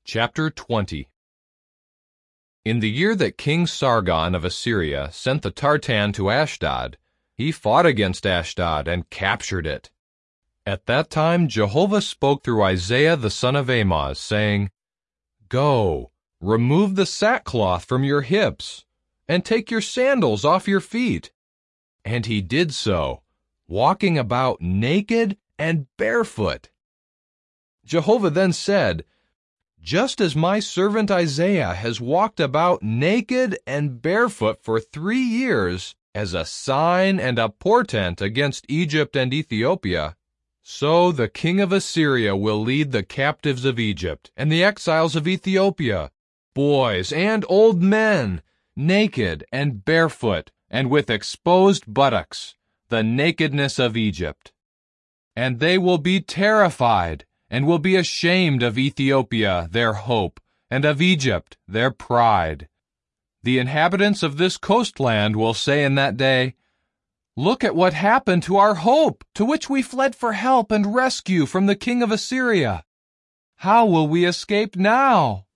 Chapter 20. In the year that King Sargon of Assyria sent the Tartan to Ashdod, he fought against Ashdod and captured it. At that time Jehovah spoke through Isaiah the son of Amoz, saying, "Go, remove the sackcloth from your hips, and take your sandals off your feet." And he did so, walking about naked and barefoot. Jehovah then said, "Just as my servant Isaiah has walked about naked and barefoot for 3 years, as a sign and a portent against Egypt and Ethiopia, so the king of Assyria will lead the captives of Egypt and the exiles of Ethiopia, boys and old men, naked and barefoot and with exposed buttocks, the nakedness of Egypt. And they will be terrified, and will be ashamed of Ethiopia, their hope, and of Egypt, their pride. The inhabitants of this coastland will say in that day, 'Look at what happened to our hope, to which we fled for help and rescue from the king of Assyria. How will we escape now?'